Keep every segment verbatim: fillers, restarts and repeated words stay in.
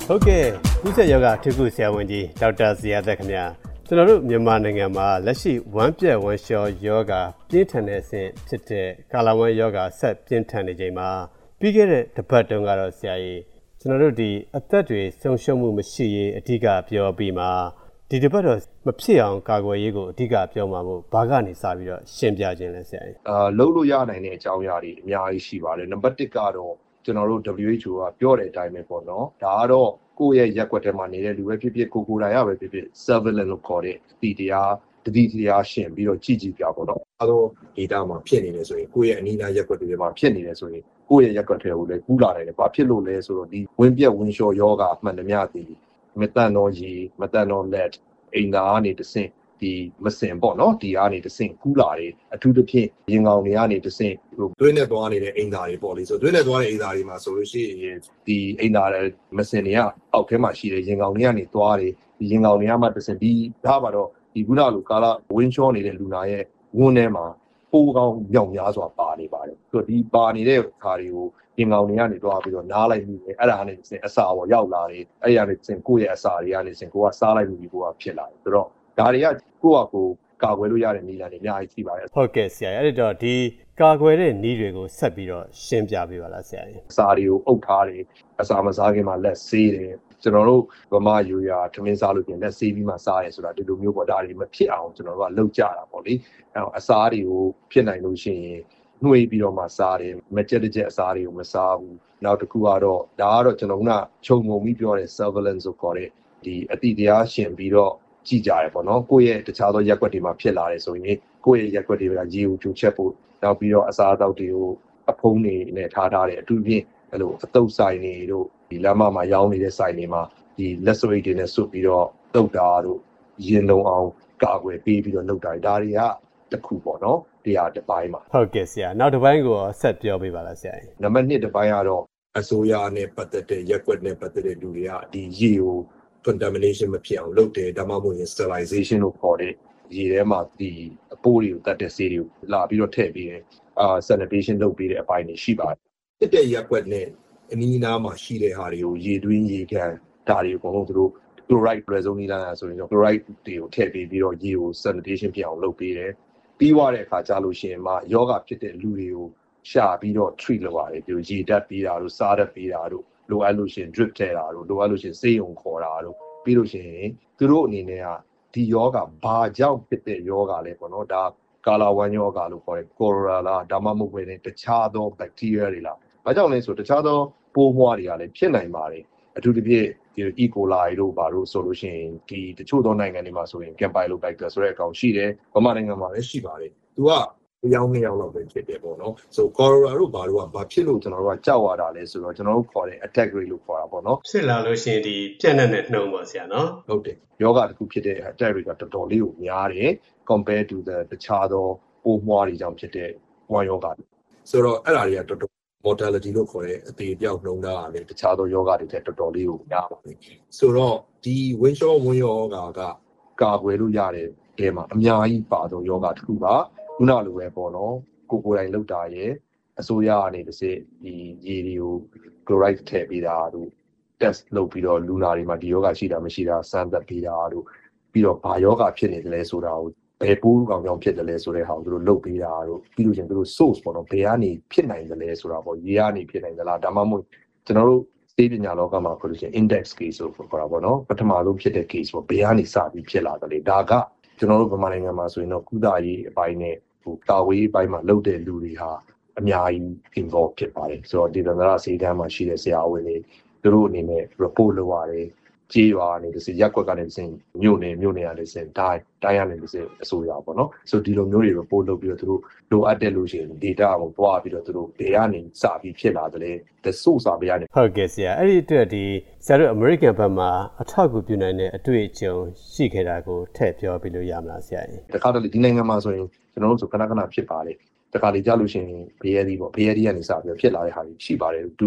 ဟုတ်ကဲ့ကူးစက်ရောဂါထိကူဆရာဝန်ကြီးဒေါက်တာဇီယာသက်ခင်ဗျာကျွန်တော်တို့မြန်မာနိုင်ငံမှာလက်ရှိဝမ်းပြက်ဝမ်းလျှောယောဂါပြင်းထန်တဲ့အဆင့်ဖြစ်တဲ့ကာလာဝမ်းယောဂါဆက်ပြင်းထန်နေချိန်မှာပြီးခဲ့တဲ့တစ်ပတ်တုန်းကတော့ဆရာကြီးကျွန်တော်တို့ဒီအသက်တွေဆုံးရှုံးမှုမရှိရေးအဓိကပြောပြီးမှဒီတစ်ပတ်တော့မဖြစ်အောင်ကာကွယ်ရေးကိုအဓိကပြောမှာမို့ဘာကနေစပြီးတော့ရှင်းပြခြင်းလဲဆရာကြီးအာလုံးလို့ရနိုင်တဲ့အကြောင်းအရာတွေအများကြီးရှိပါတယ်နံပါတ်တစ်ကတော့ကျွန်တော်တို့ W H O ကပြောတဲ့အတိုင်းပဲပေါ့နော်ဒါကတော့ကိုယ့်ရဲ့ရက်ွက်ထဲမှာနေတဲ့လူပဲဖြစ်ဖြစ်ကိုကိုယ်တိုင်ရပဲဖြစ်ဖြစ် surveillance လို့ခေါ်တဲ့ဒီတရားတတိတရားရှင်ပြီးတော့ကြည့်ကြည့်ပြပေါ့နော်အဲတော့ data မှာဖြစ်နေတယ်ဆိုရင်ကိုယ့်ရဲ့အနီးနားရက်ွက်တွေမှာဖြစ်နေတယ်ဆိုရင်ကိုယ့်ရဲ့ရက်ွက်ထဲကိုလည်းကူးလာတယ်ဘာဖြစ်လို့လဲဆိုတော့ဒီဝင်းပြက်ဝင်းလျှောယောဂအမှန်တမျှဒီမတန်တော့ရီမတန်တော့လက်အိမ်သာကနေတဆင့်ဒီမစင်ပေါ့နော်ဒီကနေတဆင့်ကူးလာတယ်အထူးသဖြင့်ရင်ကောင်တွေကနေတဆင့်ဟိုတွင်းနဲ့သွားနေတဲ့အိမ်သာတွေပေါ့လေဆိုတွင်းနဲ့သွားတဲ့အိမ်သာတွေမှာဆိုလို့ရှိရင်ဒီအိမ်သာမစင်တွေကအောက်ထဲမှာရှိတဲ့ရင်ကောင်တွေကနေသွားတယ်ဒီရင်ကောင်တွေကမှတဆင့်ဒီဒါပါတော့ဒီခုနလိုကာလာဝင်းချောနေတဲ့လူနာရဲ့ဝန်းထဲမှာပိုးကောင်းမြောက်များစွာပါနေပါတယ်ဆိုတော့ဒီပါနေတဲ့ခါတွေကိုရင်ကောင်တွေကနေသွားပြီးတော့နားလိုက်ပြီးတယ်အဲ့ဒါကနေတဆင့်အစာပေါ်ရောက်လာတယ်အဲ့ဒါကနေတဆင့်ကိုယ့်ရဲ့အစာတွေကနေတဆင့်ကိုကစားလိုက်ပြီးကိုကဖြစ်လာတယ်ဆိုတော့ဒါတွေကကိုယ့်အကိုကာကွယ်လို့ရတဲ့နည်းလမ်းတွေအများကြီးရှိပါတယ်ဟုတ်ကဲ့ဆရာအဲ့တော့ဒီကာကွယ်တဲ့နည်းတွေကိုဆက်ပြီးတော့ရှင်းပြပေးပါလားဆရာကြီးအစာတွေကိုအုပ်ထားတယ်အစာမစားခင်မှာလက်ဆေးတယ်ကျွန်တော်တို့ဗမာယူရာထမင်းစားလို့ပြင်လက်ဆေးပြီးမှစားရဲဆိုတာဒီလိုမျိုးပေါ့ဒါတွေမဖြစ်အောင်ကျွန်တော်တို့ကလုပ်ကြတာပေါ့လေအဲ့တော့အစာတွေကိုဖြစ်နိုင်လို့ရှိရင်နှွေးပြီးတော့မှစားတယ်မကြက်တကြက်အစာတွေကိုမစားဘူးနောက်တစ်ခုကတော့ဒါကတော့ကျွန်တော်ကခြုံငုံပြီးပြောတဲ့ surveillance ကိုခေါ်တဲ့ဒီအတိတရားရှင်ပြီးတော့ကြည့်ကြရပေါ့နော်ကိုယ့်ရဲ့တခြားသောရက်ွက်တွေမှာဖြစ်လာတယ်ဆိုရင်ကိုယ့်ရဲ့ရက်ွက်တွေကရေကိုကျူချက်ဖို့နောက်ပြီးတော့အစားအသောက်တွေကိုအဖုံးနေနဲ့ထားထားတယ်အထူးဖြင့်အဲ့လိုအတုပ်ဆိုင်တွေတို့ဒီလမ်းမမှာရောင်းနေတဲ့ဆိုင်တွေမှာဒီလက်စွပ်တွေနဲ့စွပ်ပြီးတော့တုပ်တာတို့ရင်လုံးအောင်ကာကွယ်ပေးပြီးတော့လုပ်တာဒါတွေကတစ်ခုပေါ့နော်တရားတစ်ပိုင်းမှာဟုတ်ကဲ့ဆရာနောက်တစ်ပိုင်းကိုဆက်ပြောပေးပါလားဆရာနံပါတ်နှစ်တစ်ပိုင်းကတော့အစိုးရနဲ့ပတ်သက်တဲ့ရက်ွက်နဲ့ပတ်သက်တဲ့လူတွေကဒီရေကိုcontamination မဖြစ်အောင်လုပ်တယ်ဒါမှမဟုတ်ရင် sterilization လို့ခေါ်တဲ့ရေထဲမှာဒီအပိုးတွေကိုတတ်တဲ့ဆေးတွေကိုလာပြီးတော့ထည့်ပေးတယ်အာ sanitation လုပ်ပေးတဲ့အပိုင်းတွေရှိပါတယ်တစ်တဲ့ရက်ွက်နဲ့အနီးအနားမှာရှိတဲ့ဟာတွေကိုရေတွင်းရေကန်ဒါတွေအကုန်လုံးသူတို့ chloride လွယ်ဆုံးနည်းလမ်းဆိုရင် chloride တွေကိုထည့်ပေးပြီးတော့ရေကို sanitation ဖြစ်အောင်လုပ်ပေးတယ်ပြီးသွားတဲ့အခါကျလို့ရှိရင်မှယောဂဖြစ်တဲ့လူတွေကိုရှာပြီးတော့ treat လုပ်ရတယ်ပြီးရေဓာတ်ပေးတာတို့စားဓာတ်ပေးတာတို့လိုအပ်လို့ရှိရင် drip ထည့်တာတို့လိုအပ်လို့ရှိရင်ဆေးရုံခေါ်တာတို့ပြီးလို့ရှိရင်သူတို့အနေနဲ့ကဒီယောဂဘာကြောင့်ဖြစ်တဲ့ယောဂလဲပေါ့နော်ဒါကာလာဝမ်းယောဂလို့ခေါ်တယ်ကိုရိုနာလားဒါမှမဟုတ်ဘဲတခြားသော bacteria တွေလားဘာကြောင့်လဲဆိုတခြားသောပိုးမွှားတွေကလည်းဖြစ်နိုင်ပါတယ်အထူးသဖြင့်ဒီ E. coli တို့ဘာလို့ဆိုလို့ရှိရင်ဒီတချို့သောနိုင်ငံတွေမှာဆိုရင် Campylobacter ဆိုတဲ့အကောင်ရှိတယ်ဗမာနိုင်ငံမှာလည်းရှိပါတယ်သူကအယောင်နှစ်ယောက်လောက်ပဲဖြစ်တယ်ပေါ့နော်ဆိုကိုရိုနာတို့ဘာလို့ကဘာဖြစ်လို့ကျွန်တော်တို့ကကြောက်ရတာလဲဆိုတော့ကျွန်တော်တို့ခေါ်တဲ့ attack rate လို့ခေါ်တာပေါ့နော်ဖြစ်လာလို့ရှိရင်ဒီပြန့်နှံ့တဲ့နှုန်းပေါ့ဆရာနော်ဟုတ်တယ်ယောဂတစ်ခုဖြစ်တဲ့ attack rate ကတော်တော်လေးကိုများတယ် compare to the တခြားသောပိုးမွှားတွေကြောင့်ဖြစ်တဲ့ဝမ်းယောဂဆိုတော့အဲ့ဒါတွေကတော်တော် mortality လို့ခေါ်တဲ့အသေးပြောက်နှုန်းသားကလည်းတခြားသောယောဂတွေတဲ့တော်တော်လေးကိုများပါတယ်ဆိုတော့ဒီဝင်းလျှောဝင်းယောဂကကာကွယ်လို့ရတဲ့အဲမှာအများကြီးပါသောယောဂတစ်ခုပါခုနလိုပဲပေါ့နော်ကိုကိုယ်တိုင်လောက်တာရဲ့အစိုးရကနေတစ်စစ်ဒီရေတွေကို chloride ထည့်ပေးတာတို့ test လုပ်ပြီးတော့လူနာတွေမှာဒီယောဂရှိတာမရှိတာစမ်းသပ်ပေးတာတို့ပြီးတော့ဘာယောဂဖြစ်နေတယ်လဲဆိုတာကိုဘယ်ပိုးကောင်ကြောင့်ဖြစ်တယ်လဲဆိုတဲ့ဟာကိုသူတို့လုပ်ပေးတာတို့ပြီးလို့ချင်းသူတို့ source ပေါ့နော်ဘယ်ကနေဖြစ်နိုင်တယ်လဲဆိုတာပေါ့ရေကနေဖြစ်နိုင်သလားဒါမှမဟုတ်ကျွန်တော်တို့စေပညာလောကမှာပြောလို့ချင်း index case လို့ခေါ်တာပေါ့နော်ပထမဆုံးဖြစ်တဲ့ case ပေါ့ဘယ်ကနေစပြီးဖြစ်လာတယ်လဲဒါကကျွန်တော်တို့ဗမာနိုင်ငံမှာဆိုရင်တော့ကုသရေးအပိုင်းနဲ့ဟိုတာဝေးအပိုင်းမှာလုပ်တဲ့လူတွေဟာအများကြီး involve ဖြစ်ပါတယ်ဆိုတော့ဒီသန္တရစေတမ်းမှာရှိတဲ့ဆရာဝန်တွေသူတို့အနေနဲ့ report လုပ်ရတယ်ကြေးရွာနေတစ်စရက်ကွက်ကနေတစ်စမြို့နယ်မြို့နယ်ကနေတစ်စတိုင်းတိုင်းရနေတစ်စအစိုးရပေါ့နော်ဆိုဒီလိုမျိုးတွေ report လုပ်ပြီးတော့သူတို့လိုအပ်တဲ့လို့ရှိရင် data ကိုတွားပြီးတော့သူတို့ဘယ်ကနေစပြီးဖြစ်လာတယ်လဲ the source ဘယ်ကနေဟုတ်ကဲ့ဆရာအဲ့ဒီအတွက်ဒီဆရာတို့ American ဘက်မှာအထောက်အကူပြုနိုင်တဲ့အတွေ့အကြုံရှိခဲ့တာကိုထည့်ပြောပြလို့ရမလားဆရာကြီးတခါတလေဒီနိုင်ငံမှာဆိုရင်ကျွန်တော်တို့ဆိုခဏခဏဖြစ်ပါလေတခါလေကြားလို့ရှိရင်ဘေးရည်ပေါ့ဘေးရည်ကနေစပြီးဖြစ်လာတဲ့ဟာတွေရှိပါတယ်သူပြင်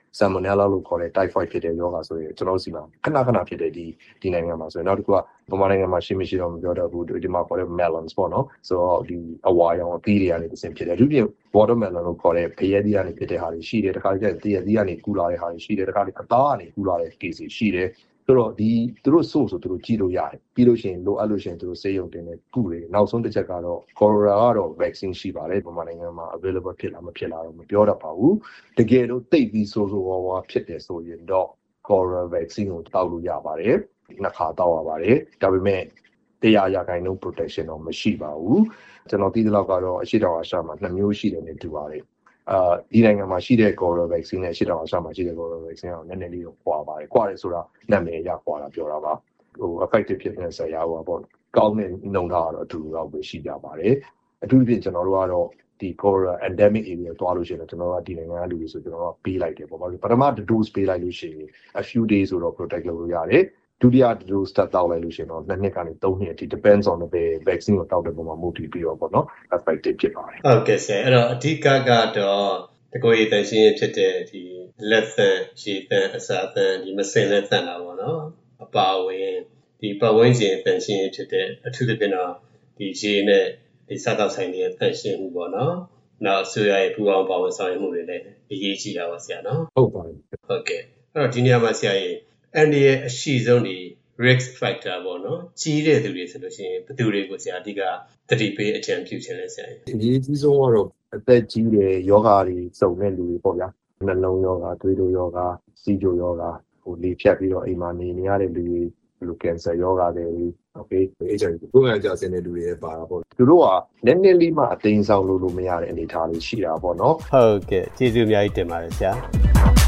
salmonella လို့ခေါ်တဲ့ typhoid ဖြစ်တဲ့ယောဂဆိုရင်ကျွန်တော်တို့စီမှာခဏခဏဖြစ်တဲ့ဒီဒီနိုင်ငံမှာဆိုရင်နောက်တစ်ခုကဗမာနိုင်ငံမှာရှိမရှိတော့မပြောတော့ဘူးဒီမှာခေါ်တဲ့ melons ပေါ့နော်ဆိုတော့ဒီအဝါရောင်အသီးတွေကနေတစ်ဆင့်ဖြစ်တယ်ဒီပြင် watermelon လို့ခေါ်တဲ့ဖရဲသီးကနေဖြစ်တဲ့ဟာတွေရှိတယ်တခါကျရင်တရသီးကနေကူလာတဲ့ဟာတွေရှိတယ်တခါကျအသားကနေကူလာတဲ့ case တွေရှိတယ်ဆိုတော့ဒီသူတို့ဆိုဆိုသူတို့ကြည့်လို့ရတယ်ပြီးလို့ရှိရင်လိုအပ်လို့ရှိရင်သူတို့စေးရုံတင်နေကုတယ်နောက်ဆုံးတစ်ချက်ကတော့ cholera ကတော့ vaccine ရှိပါတယ်ဗမာနိုင်ငံမှာ available ဖြစ်လားမဖြစ်လားတော့မပြောတတ်ပါဘူးတကယ်လို့တိတ်ပြီးဆိုဆိုဝါဝါဖြစ်တယ်ဆိုရင်တော့ cholera vaccine ကိုတောက်လို့ရပါတယ်နှစ်ခါတောက်ရပါတယ်ဒါပေမဲ့တရားရခိုင်နှုန်း protection တော့မရှိပါဘူးကျွန်တော်သိသလောက်ကတော့အရှိတောင်အာရှမှာနှစ်မျိုးရှိတယ်နဲ့တူပါတယ်အာဒီနိုင်ငံမှာရှိတဲ့ cholera vaccine နဲ့အရှိတောင်အာရှမှာရှိတဲ့ cholera vaccine ကနည်းနည်းလေးတော့ကွာပါတယ်ကွာတယ်ဆိုတာနာမည်ရကွာတာပြောတာပါဟို effective ဖြစ်တဲ့ဆရာဟိုပေါ့ကောင်းတဲ့နှုန်းထားကတော့အတူတူတော့ပဲရှိကြပါတယ်အထူးသဖြင့်ကျွန်တော်တို့ကတော့ဒီ cholera endemic area သွားလို့ရှိရင်ကျွန်တော်တို့ကဒီနိုင်ငံကလူတွေဆိုကျွန်တော်တို့ပေးလိုက်တယ်ပေါ့ဘာလို့ပထမ dose ပေးလိုက်လို့ရှိရင် a few days ဆိုတော့ protect လုပ်လို့ရတယ်ဒုတိယ dose တက်တောက်လိုက်လို့ရှိရင်တော့နှစ်နှစ်ကနေသုံးနှစ်အထိ depends on the vaccine ကိုတောက်တဲ့ပုံမှာမူတည်ပြီးတော့ပေါ့နော် effective ဖြစ်ပါတယ်ဟုတ်ကဲ့ဆရာအဲ့တော့အဓိကကတော့တကိုယ်ရည်တန်ရှင်းဖြစ်တဲ့ဒီလက်သန့်ရှည်သန့်အစာသန့်ဒီမစင်လက်သန့်တာပေါ့နော်အပါဝင်ဒီပတ်ဝန်းကျင်တန်ရှင်းဖြစ်တဲ့အထူးသဖြင့်တော့ဒီရေနဲ့ဒီစားတောက်ဆိုင်တွေတန်ရှင်းမှုပေါ့နော်နောက်ဆွေရရဲ့ပူအောင်ပါဝင်ဆောင်ရွက်မှုတွေလည်းအရေးကြီးတာပါဆရာနော်ဟုတ်ပါတယ်ဟုတ်ကဲ့အဲ့တော့ဒီနေရာမှာဆရာကြီးအန်ဒီရဲ့အရှိဆုံးဒီ risk factor ပေါ့နော်ကြီးတဲ့သူတွေဆိုလို့ရှိရင်ဘယ်သူတွေကိုဆရာအဓိကသတိပေးအကြံပြုခြင်းလဲဆရာကြီးအရေးကြီးဆုံးကတော့အသက်ကြီးတဲ့ယောဂါတွေစုံတဲ့လူတွေပေါ့ဗျာနှလုံးယောဂါသွေးတိုးယောဂါစီးကျိုယောဂါဟိုလေဖြတ်ပြီးတော့အိမ်မှာနေနေရတဲ့လူတွေဘယ်လိုကင်ဆာယောဂါတွေโอเค H I V ကိုယ်ကကြာစင်တဲ့လူတွေပါတာပေါ့သူတို့ကနည်းနည်းလေးမှအသိမ်းဆောင်လို့လို့မရတဲ့အနေအထားလေးရှိတာပေါ့နော်ဟုတ်ကဲ့ကျေးဇူးအများကြီးတင်ပါတယ်ဆရာ